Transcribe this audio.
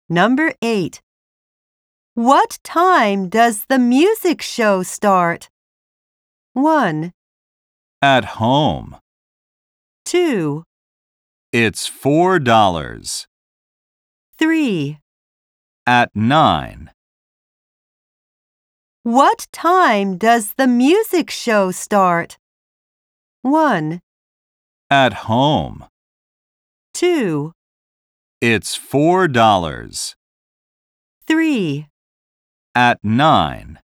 Number 8. What time does the music show start? 1, At home. 2, It's $4. 3. At 9. What time does the music show start? 1, At home. 2, It's $4. 3. At 9.